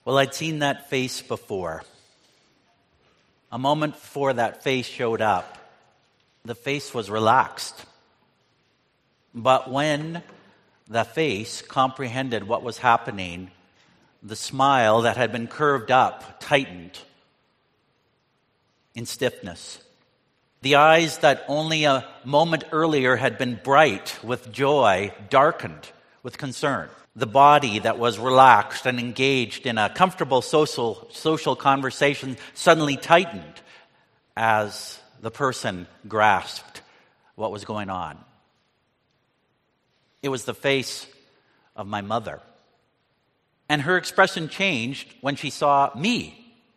Well, I'd seen that face before. A moment before that face showed up, the face was relaxed. But when the face comprehended what was happening, the smile that had been curved up tightened in stiffness. The eyes that only a moment earlier had been bright with joy darkened with concern. The body that was relaxed and engaged in a comfortable social conversation suddenly tightened as the person grasped what was going on. It was the face of my mother. And her expression changed when she saw me.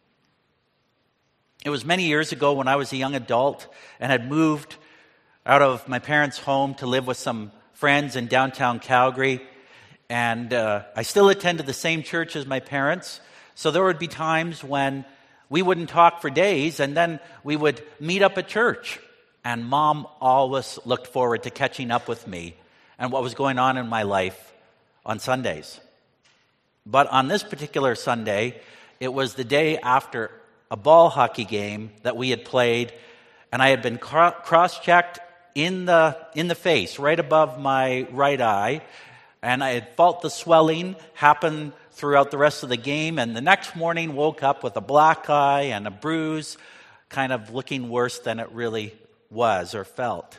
It was many years ago when I was a young adult and had moved out of my parents' home to live with some friends in downtown Calgary. And I still attended the same church as my parents. So there would be times when we wouldn't talk for days, and then we would meet up at church. And Mom always looked forward to catching up with me and what was going on in my life on Sundays. But on this particular Sunday, it was the day after a ball hockey game that we had played, and I had been cross-checked in the face, right above my right eye, and I had felt the swelling happen throughout the rest of the game, and the next morning woke up with a black eye and a bruise, kind of looking worse than it really was or felt.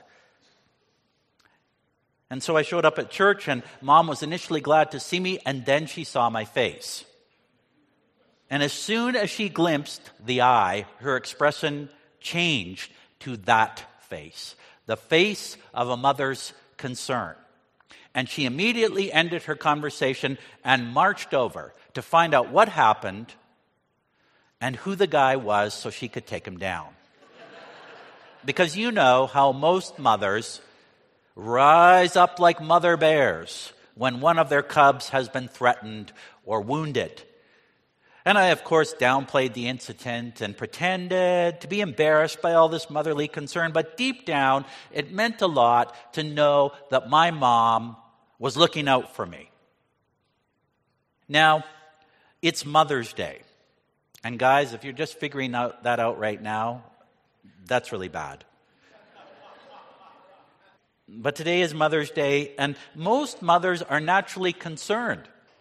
And so I showed up at church, and Mom was initially glad to see me, and then she saw my face. And as soon as she glimpsed the eye, her expression changed to that face, the face of a mother's concern. And she immediately ended her conversation and marched over to find out what happened and who the guy was so she could take him down. Because you know how most mothers rise up like mother bears when one of their cubs has been threatened or wounded. And I, of course, downplayed the incident and pretended to be embarrassed by all this motherly concern. But deep down, it meant a lot to know that my mom was looking out for me. Now, it's Mother's Day. And guys, if you're just figuring that out right now, that's really bad. But today is Mother's Day, and most mothers are naturally concerned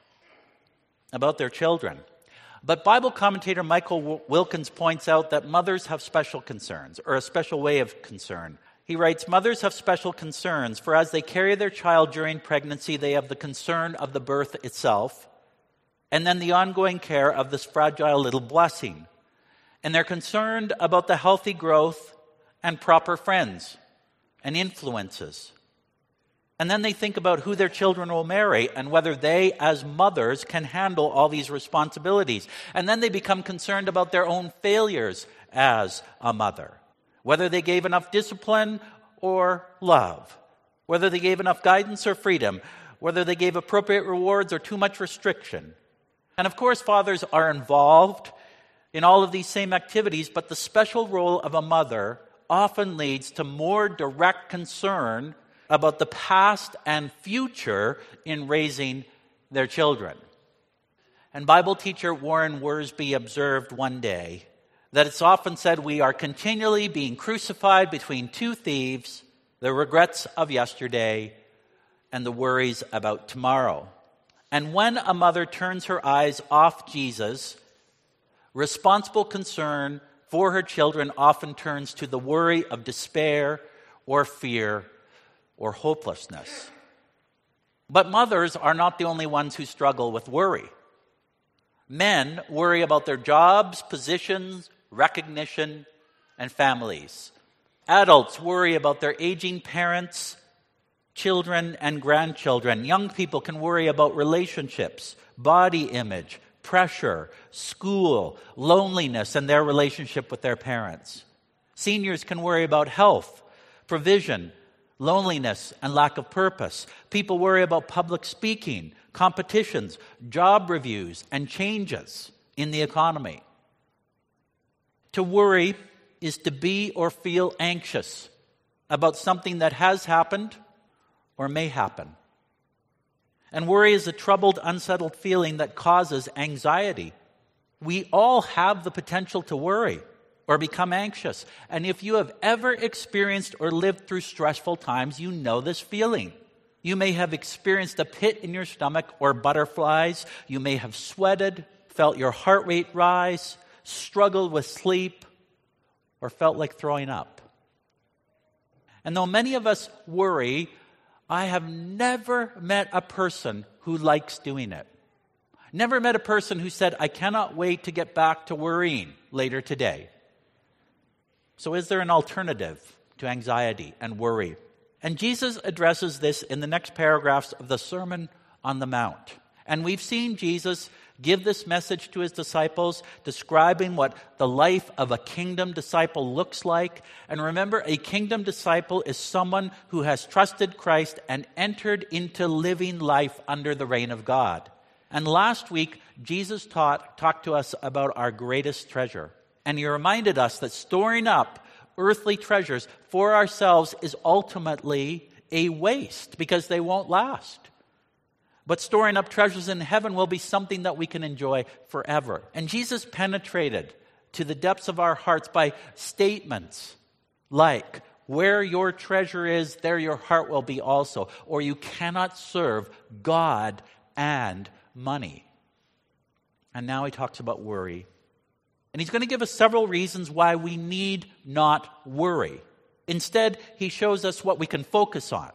about their children. But Bible commentator Michael Wilkins points out that mothers have special concerns, or a special way of concern. He writes, "Mothers have special concerns, for as they carry their child during pregnancy, they have the concern of the birth itself, and then the ongoing care of this fragile little blessing. And they're concerned about the healthy growth and proper friends and influences. And then they think about who their children will marry and whether they, as mothers, can handle all these responsibilities. And then they become concerned about their own failures as a mother, whether they gave enough discipline or love, whether they gave enough guidance or freedom, whether they gave appropriate rewards or too much restriction. And of course, fathers are involved in all of these same activities, but the special role of a mother often leads to more direct concern about the past and future in raising their children. And Bible teacher Warren Wiersbe observed one day that it's often said we are continually being crucified between two thieves, the regrets of yesterday and the worries about tomorrow. And when a mother turns her eyes off Jesus, responsible concern for her children often turns to the worry of despair or fear or hopelessness. But mothers are not the only ones who struggle with worry. Men worry about their jobs, positions, recognition, and families. Adults worry about their aging parents, children, and grandchildren. Young people can worry about relationships, body image, pressure, school, loneliness, and their relationship with their parents. Seniors can worry about health, provision, loneliness, and lack of purpose. People worry about public speaking, competitions, job reviews, and changes in the economy. To worry is to be or feel anxious about something that has happened or may happen. And worry is a troubled, unsettled feeling that causes anxiety. We all have the potential to worry or become anxious. And if you have ever experienced or lived through stressful times, you know this feeling. You may have experienced a pit in your stomach or butterflies. You may have sweated, felt your heart rate rise, struggled with sleep, or felt like throwing up. And though many of us worry, I have never met a person who likes doing it. Never met a person who said, I cannot wait to get back to worrying later today. So is there an alternative to anxiety and worry? And Jesus addresses this in the next paragraphs of the Sermon on the Mount. And we've seen Jesus give this message to his disciples, describing what the life of a kingdom disciple looks like. And remember, a kingdom disciple is someone who has trusted Christ and entered into living life under the reign of God. And last week, Jesus talked to us about our greatest treasure. And he reminded us that storing up earthly treasures for ourselves is ultimately a waste because they won't last. But storing up treasures in heaven will be something that we can enjoy forever. And Jesus penetrated to the depths of our hearts by statements like, where your treasure is, there your heart will be also. Or you cannot serve God and money. And now he talks about worry. And he's going to give us several reasons why we need not worry. Instead, he shows us what we can focus on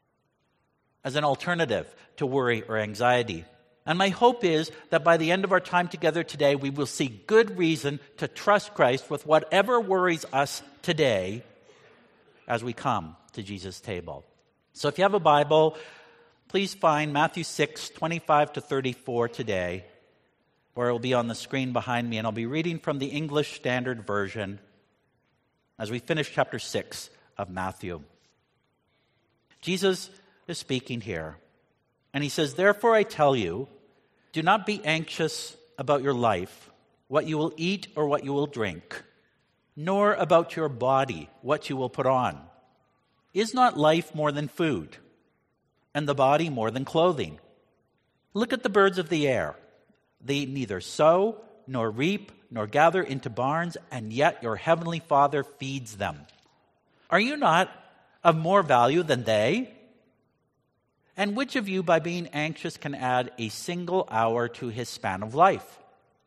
as an alternative to worry or anxiety. And my hope is that by the end of our time together today, we will see good reason to trust Christ with whatever worries us today as we come to Jesus' table. So if you have a Bible, please find Matthew 6, 25 to 34 today, or it will be on the screen behind me, and I'll be reading from the English Standard Version as we finish chapter 6 of Matthew. Jesus is speaking here, and he says, therefore I tell you, do not be anxious about your life, what you will eat or what you will drink, nor about your body, what you will put on. Is not life more than food, and the body more than clothing? Look at the birds of the air. They neither sow, nor reap, nor gather into barns, and yet your heavenly Father feeds them. Are you not of more value than they? And which of you, by being anxious, can add a single hour to his span of life?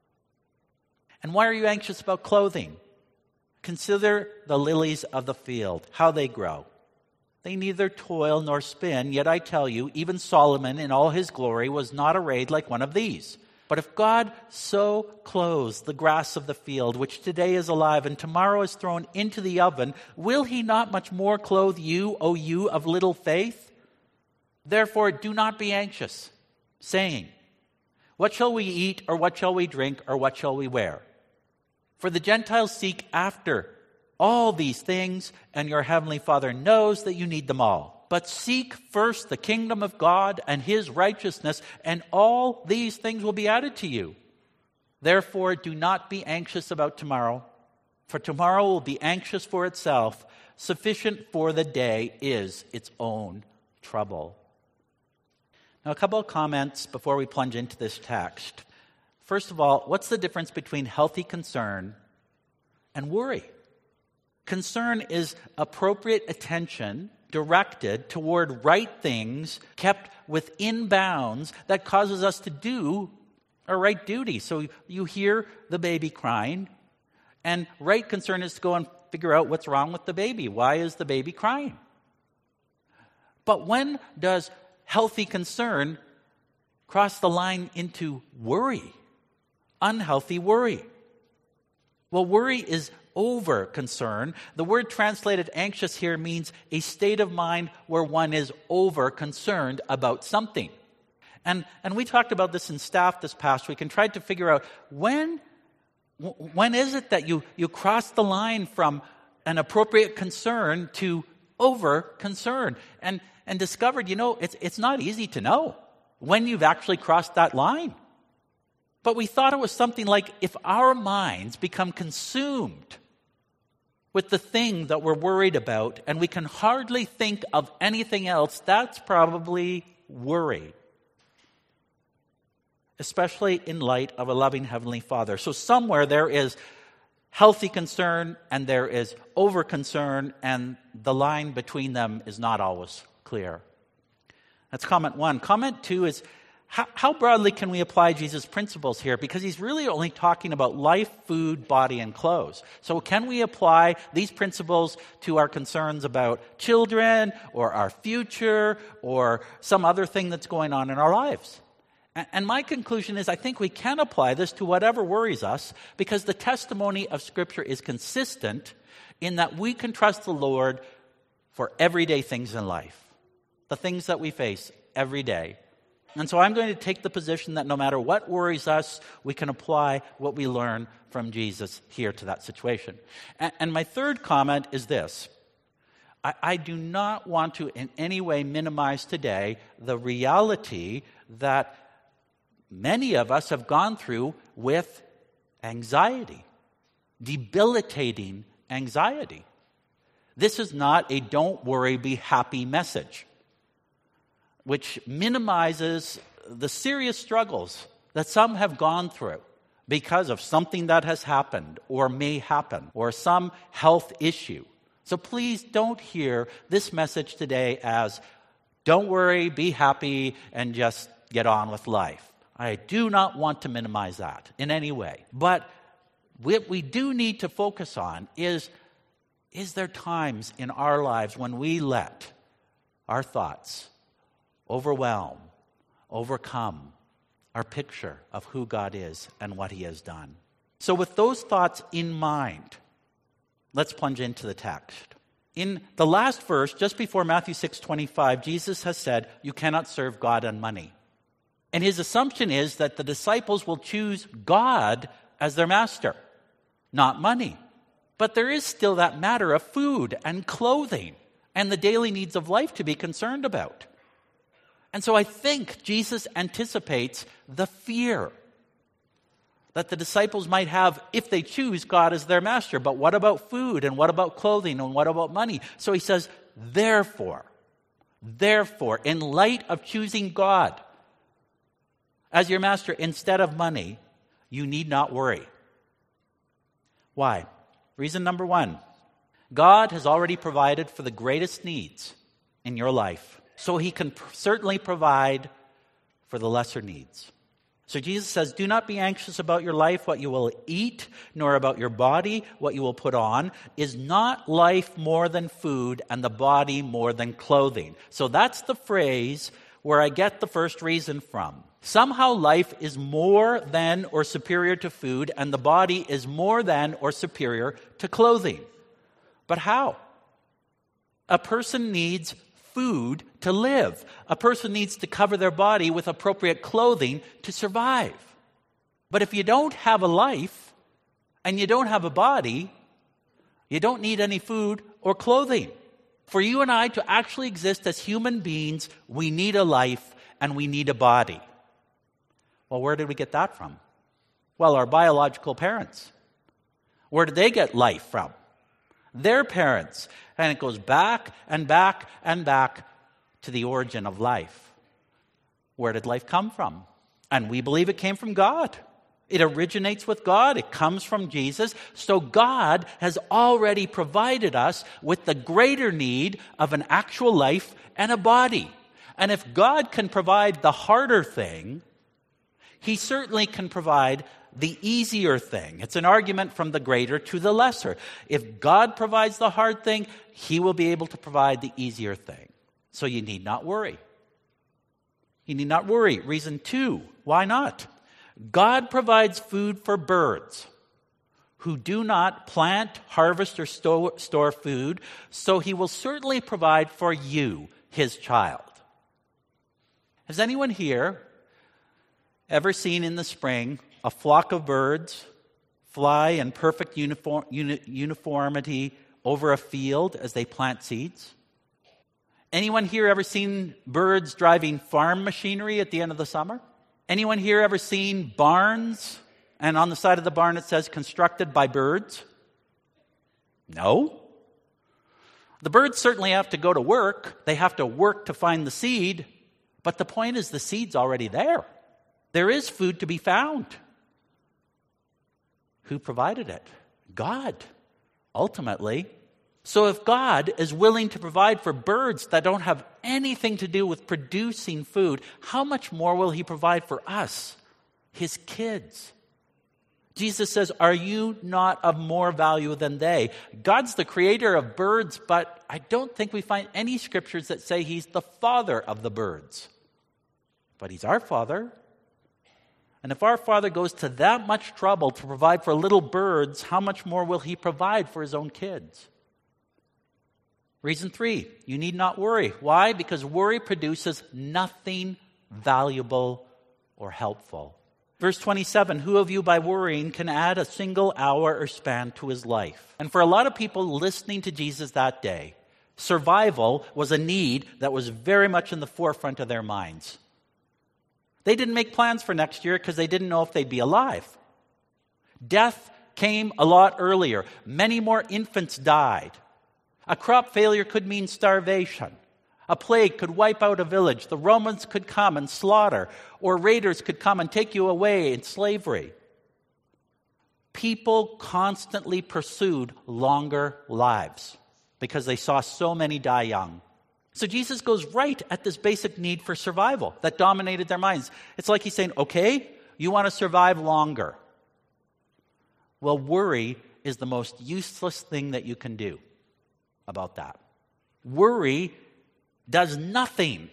And why are you anxious about clothing? Consider the lilies of the field, how they grow. They neither toil nor spin, yet I tell you, even Solomon in all his glory was not arrayed like one of these. But if God so clothes the grass of the field, which today is alive and tomorrow is thrown into the oven, will he not much more clothe you, O you of little faith? Therefore do not be anxious, saying, what shall we eat, or what shall we drink, or what shall we wear? For the Gentiles seek after all these things, and your heavenly Father knows that you need them all. But seek first the kingdom of God and his righteousness, and all these things will be added to you. Therefore, do not be anxious about tomorrow, for tomorrow will be anxious for itself. Sufficient for the day is its own trouble. Now, a couple of comments before we plunge into this text. First of all, what's the difference between healthy concern and worry? Concern is appropriate attention directed toward right things, kept within bounds, that causes us to do our right duty. So you hear the baby crying, and right concern is to go and figure out what's wrong with the baby. Why is the baby crying? But when does healthy concern cross the line into worry? Unhealthy worry. Well, worry is over concern. The word translated anxious here means a state of mind where one is over concerned about something. And we talked about this in staff this past week and tried to figure out when is it that you cross the line from an appropriate concern to over concern, and discovered, it's not easy to know when you've actually crossed that line. But we thought it was something like, if our minds become consumed with the thing that we're worried about and we can hardly think of anything else, that's probably worry. especially in light of a loving Heavenly Father. So somewhere there is healthy concern and there is over concern, and the line between them is not always clear. That's comment one. Comment two is, how broadly can we apply Jesus' principles here? Because he's really only talking about life, food, body, and clothes. So can we apply these principles to our concerns about children or our future or some other thing that's going on in our lives? And my conclusion is I think we can apply this to whatever worries us, because the testimony of Scripture is consistent in that we can trust the Lord for everyday things in life, the things that we face every day. And so I'm going to take the position that no matter what worries us, we can apply what we learn from Jesus here to that situation. And my third comment is this. I do not want to in any way minimize today the reality that many of us have gone through with anxiety, debilitating anxiety. This is not a don't worry, be happy message, which minimizes the serious struggles that some have gone through because of something that has happened or may happen or some health issue. So please don't hear this message today as don't worry, be happy, and just get on with life. I do not want to minimize that in any way. But what we do need to focus on is there times in our lives when we let our thoughts overwhelm, overcome our picture of who God is and what He has done? So with those thoughts in mind, let's plunge into the text. In the last verse, just before Matthew 6:25, Jesus has said, you cannot serve God and money. And his assumption is that the disciples will choose God as their master, not money. But there is still that matter of food and clothing and the daily needs of life to be concerned about. And so I think Jesus anticipates the fear that the disciples might have if they choose God as their master. But what about food, and what about clothing, and what about money? So he says, therefore, in light of choosing God as your master instead of money, you need not worry. Why? Reason number one, God has already provided for the greatest needs in your life. So He can certainly provide for the lesser needs. So Jesus says, do not be anxious about your life, what you will eat, nor about your body, what you will put on. Is not life more than food, and the body more than clothing? So that's the phrase where I get the first reason from. Somehow life is more than or superior to food, and the body is more than or superior to clothing. But how? A person needs food to live. A person needs to cover their body with appropriate clothing to survive. But if you don't have a life and you don't have a body, you don't need any food or clothing. For you and I to actually exist as human beings, we need a life and we need a body. Well, where did we get that from? Well, our biological parents. Where did they get life from? Their parents. And it goes back and back and back to the origin of life. Where did life come from? And we believe it came from God. It originates with God. It comes from Jesus. So God has already provided us with the greater need of an actual life and a body. And if God can provide the harder thing, He certainly can provide the easier thing. It's an argument from the greater to the lesser. If God provides the hard thing, He will be able to provide the easier thing. So you need not worry. You need not worry. Reason 2, why not? God provides food for birds who do not plant, harvest, or store food, so He will certainly provide for you, His child. Has anyone here ever seen in the spring a flock of birds fly in perfect uniformity over a field as they plant seeds? Anyone here ever seen birds driving farm machinery at the end of the summer? Anyone here ever seen barns, and on the side of the barn it says constructed by birds? No. The birds certainly have to go to work. They have to work to find the seed, but the point is the seed's already there. There is food to be found. Who provided it? God, ultimately. So if God is willing to provide for birds that don't have anything to do with producing food, how much more will he provide for us, his kids? Jesus says, are you not of more value than they? God's the creator of birds, but I don't think we find any scriptures that say he's the father of the birds. But he's our father. And if our Father goes to that much trouble to provide for little birds, how much more will he provide for his own kids? Reason 3, you need not worry. Why? Because worry produces nothing valuable or helpful. Verse 27, who of you by worrying can add a single hour or span to his life? And for a lot of people listening to Jesus that day, survival was a need that was very much in the forefront of their minds. They didn't make plans for next year because they didn't know if they'd be alive. Death came a lot earlier. Many more infants died. A crop failure could mean starvation. A plague could wipe out a village. The Romans could come and slaughter, or raiders could come and take you away in slavery. People constantly pursued longer lives because they saw so many die young. So Jesus goes right at this basic need for survival that dominated their minds. It's like he's saying, okay, you want to survive longer. Well, worry is the most useless thing that you can do about that. Worry does nothing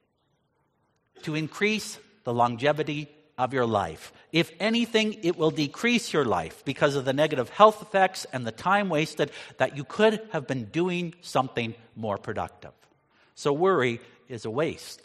to increase the longevity of your life. If anything, it will decrease your life because of the negative health effects and the time wasted that you could have been doing something more productive. So worry is a waste.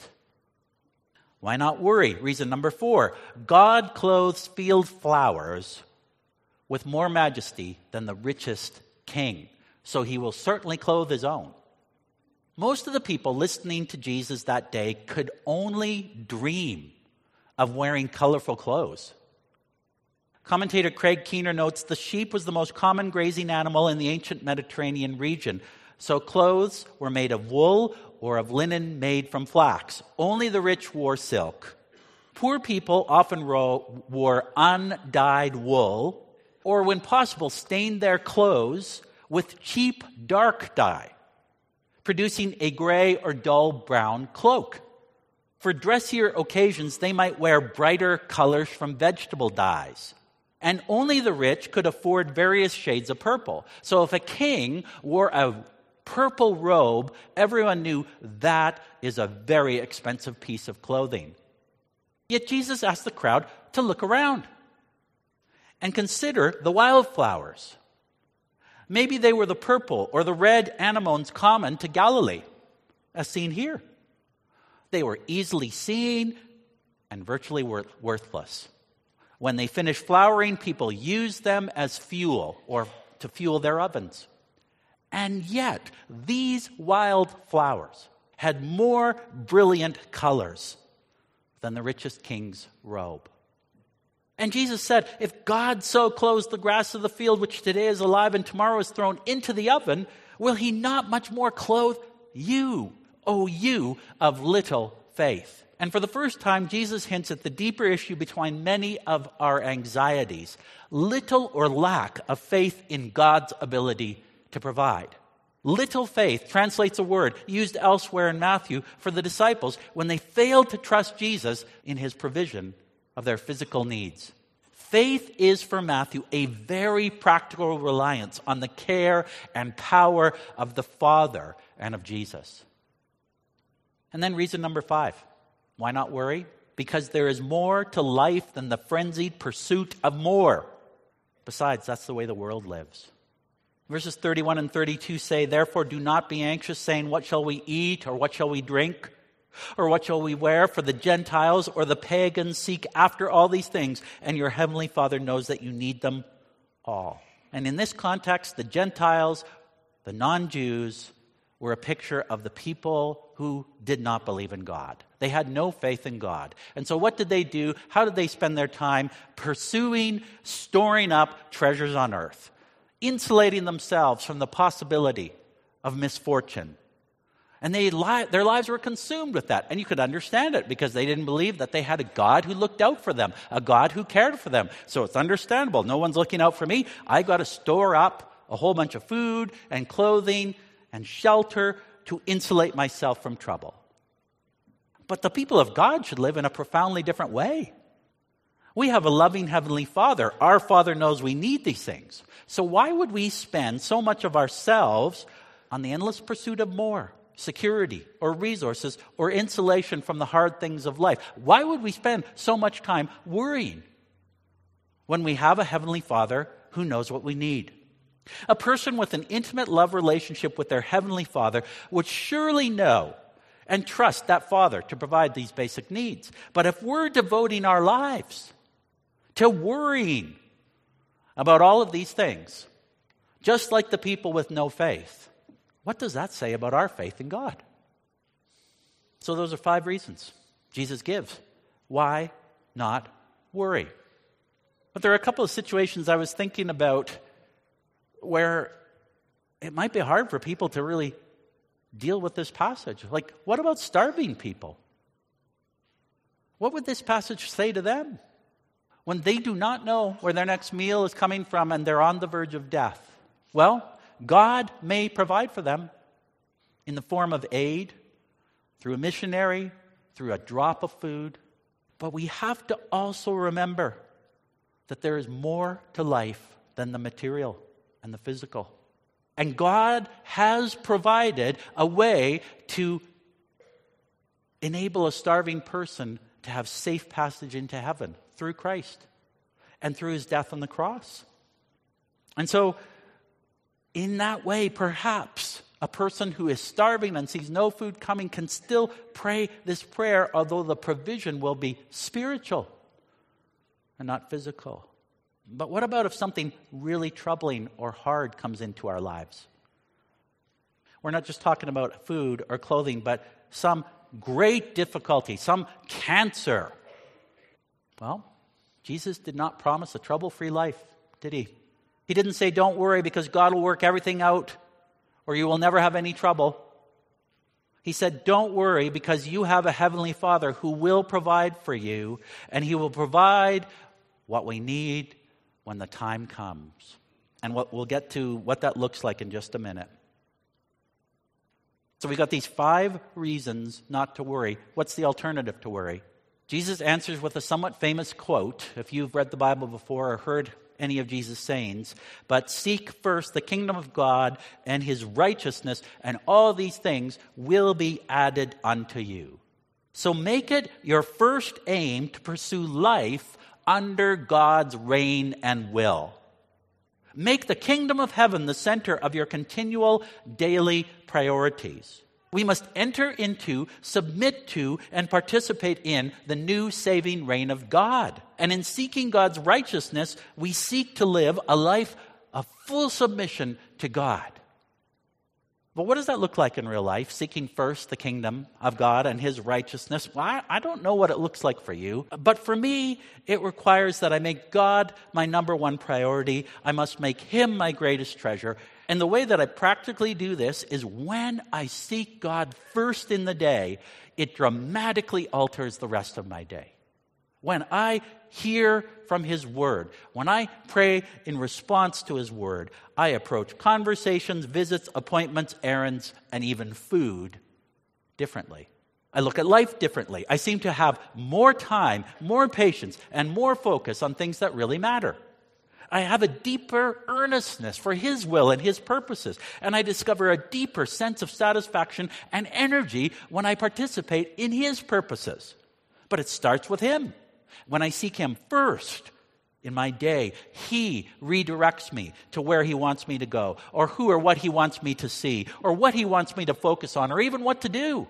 Why not worry? Reason number 4, God clothes field flowers with more majesty than the richest king. So he will certainly clothe his own. Most of the people listening to Jesus that day could only dream of wearing colorful clothes. Commentator Craig Keener notes the sheep was the most common grazing animal in the ancient Mediterranean region. So clothes were made of wool or of linen made from flax. Only the rich wore silk. Poor people often wore undyed wool, or when possible, stained their clothes with cheap dark dye, producing a gray or dull brown cloak. For dressier occasions, they might wear brighter colors from vegetable dyes. And only the rich could afford various shades of purple. So if a king wore a purple robe, everyone knew that is a very expensive piece of clothing. Yet Jesus asked the crowd to look around and consider the wildflowers. Maybe they were the purple or the red anemones common to Galilee, as seen here. They were easily seen and virtually worthless. When they finished flowering, people used them as fuel or to fuel their ovens. And yet, these wild flowers had more brilliant colors than the richest king's robe. And Jesus said, if God so clothes the grass of the field, which today is alive and tomorrow is thrown into the oven, will he not much more clothe you, O you of little faith? And for the first time, Jesus hints at the deeper issue behind many of our anxieties, little or lack of faith in God's ability to provide. Little faith translates a word used elsewhere in Matthew for the disciples when they failed to trust Jesus in his provision of their physical needs. Faith is for Matthew a very practical reliance on the care and power of the Father and of Jesus. And then reason number 5. Why not worry? Because there is more to life than the frenzied pursuit of more. Besides, that's the way the world lives. Verses 31 and 32 say, therefore do not be anxious, saying, what shall we eat, or what shall we drink, or what shall we wear? For the Gentiles or the pagans seek after all these things, and your heavenly Father knows that you need them all. And in this context, the Gentiles, the non-Jews, were a picture of the people who did not believe in God. They had no faith in God. And so what did they do? How did they spend their time? Pursuing, storing up treasures on earth, insulating themselves from the possibility of misfortune. And their lives were consumed with that. And you could understand it because they didn't believe that they had a God who looked out for them, a God who cared for them. So it's understandable. No one's looking out for me. I got to store up a whole bunch of food and clothing and shelter to insulate myself from trouble. But the people of God should live in a profoundly different way. We have a loving Heavenly Father. Our Father knows we need these things. So why would we spend so much of ourselves on the endless pursuit of more? Security or resources or insulation from the hard things of life. Why would we spend so much time worrying when we have a Heavenly Father who knows what we need? A person with an intimate love relationship with their Heavenly Father would surely know and trust that Father to provide these basic needs. But if we're devoting our lives to worrying about all of these things, just like the people with no faith, what does that say about our faith in God? So those are 5 reasons Jesus gives. Why not worry? But there are a couple of situations I was thinking about where it might be hard for people to really deal with this passage. Like, what about starving people? What would this passage say to them when they do not know where their next meal is coming from and they're on the verge of death? Well, God may provide for them in the form of aid, through a missionary, through a drop of food. But we have to also remember that there is more to life than the material and the physical. And God has provided a way to enable a starving person to have safe passage into heaven through Christ and through his death on the cross. And so, in that way, perhaps a person who is starving and sees no food coming can still pray this prayer, although the provision will be spiritual and not physical. But what about if something really troubling or hard comes into our lives? We're not just talking about food or clothing, but some great difficulty, some cancer. Well, Jesus did not promise a trouble-free life, did he? He didn't say, don't worry because God will work everything out or you will never have any trouble. He said, don't worry because you have a Heavenly Father who will provide for you, and he will provide what we need when the time comes. And we'll get to what that looks like in just a minute. So we got these 5 reasons not to worry. What's the alternative to worry? Jesus answers with a somewhat famous quote, if you've read the Bible before or heard any of Jesus' sayings. But seek first the kingdom of God and his righteousness, and all these things will be added unto you. So make it your first aim to pursue life under God's reign and will. Make the kingdom of heaven the center of your continual daily priorities. We must enter into, submit to, and participate in the new saving reign of God. And in seeking God's righteousness, we seek to live a life of full submission to God. But what does that look like in real life? Seeking first the kingdom of God and his righteousness. Well, I don't know what it looks like for you. But for me, it requires that I make God my number one priority. I must make him my greatest treasure. And the way that I practically do this is when I seek God first in the day, it dramatically alters the rest of my day. When I hear from his word, when I pray in response to his word, I approach conversations, visits, appointments, errands, and even food differently. I look at life differently. I seem to have more time, more patience, and more focus on things that really matter. I have a deeper earnestness for his will and his purposes, and I discover a deeper sense of satisfaction and energy when I participate in his purposes. But it starts with him. When I seek him first in my day, he redirects me to where he wants me to go, or who or what he wants me to see, or what he wants me to focus on, or even what to do.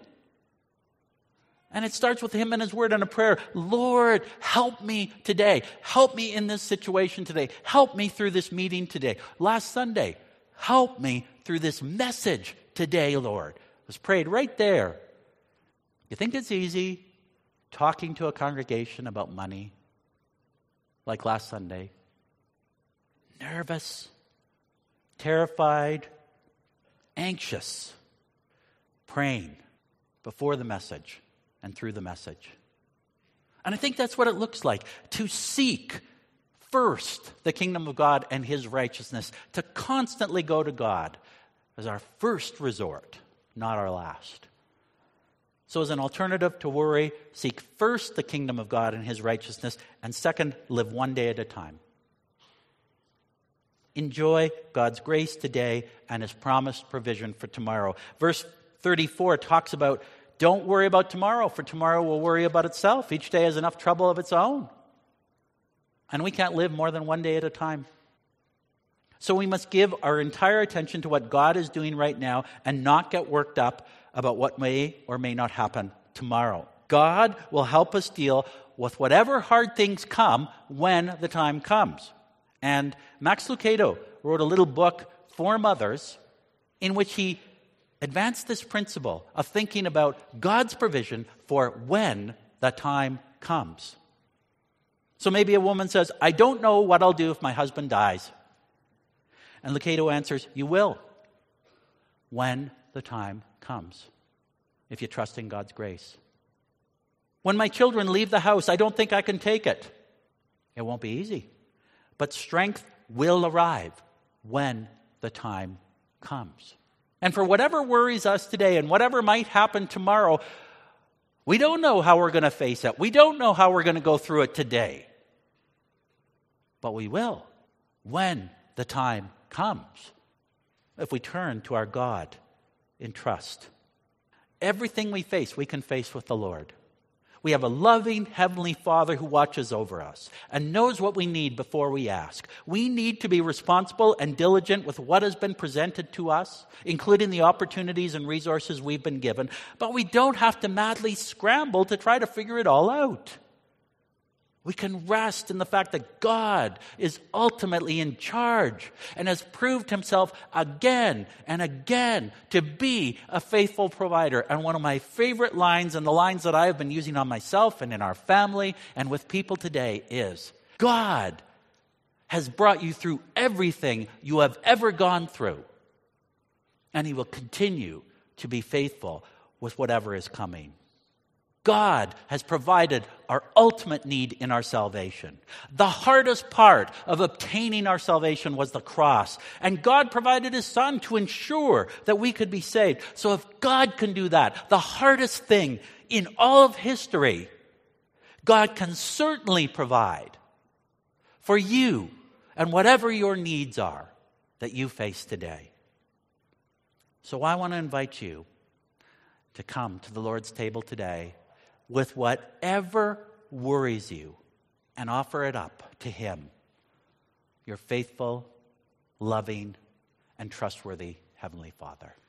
And it starts with him and his word and a prayer. Lord, help me today. Help me in this situation today. Help me through this meeting today. Last Sunday, help me through this message today, Lord. It was prayed right there. You think it's easy talking to a congregation about money like last Sunday? Nervous, terrified, anxious. praying before the message and through the message. And I think that's what it looks like, to seek first the kingdom of God and his righteousness, to constantly go to God as our first resort, not our last. So as an alternative to worry, seek first the kingdom of God and his righteousness, and second, live one day at a time. Enjoy God's grace today and his promised provision for tomorrow. Verse 34 talks about, don't worry about tomorrow, for tomorrow will worry about itself. Each day has enough trouble of its own. And we can't live more than one day at a time. So we must give our entire attention to what God is doing right now and not get worked up about what may or may not happen tomorrow. God will help us deal with whatever hard things come when the time comes. And Max Lucado wrote a little book for mothers in which he advanced this principle of thinking about God's provision for when the time comes. So maybe a woman says, I don't know what I'll do if my husband dies. And Lucado answers, you will when the time comes, if you trust in God's grace. When my children leave the house, I don't think I can take it. It won't be easy. But strength will arrive when the time comes. And for whatever worries us today and whatever might happen tomorrow, we don't know how we're going to face it. We don't know how we're going to go through it today. But we will when the time comes, if we turn to our God in trust. Everything we face, we can face with the Lord. We have a loving Heavenly Father who watches over us and knows what we need before we ask. We need to be responsible and diligent with what has been presented to us, including the opportunities and resources we've been given, but we don't have to madly scramble to try to figure it all out. We can rest in the fact that God is ultimately in charge and has proved himself again and again to be a faithful provider. And one of my favorite lines, and the lines that I have been using on myself and in our family and with people today, is, God has brought you through everything you have ever gone through, and he will continue to be faithful with whatever is coming. God has provided our ultimate need in our salvation. The hardest part of obtaining our salvation was the cross. And God provided his Son to ensure that we could be saved. So if God can do that, the hardest thing in all of history, God can certainly provide for you and whatever your needs are that you face today. So I want to invite you to come to the Lord's table today with whatever worries you and offer it up to him, your faithful, loving, and trustworthy Heavenly Father.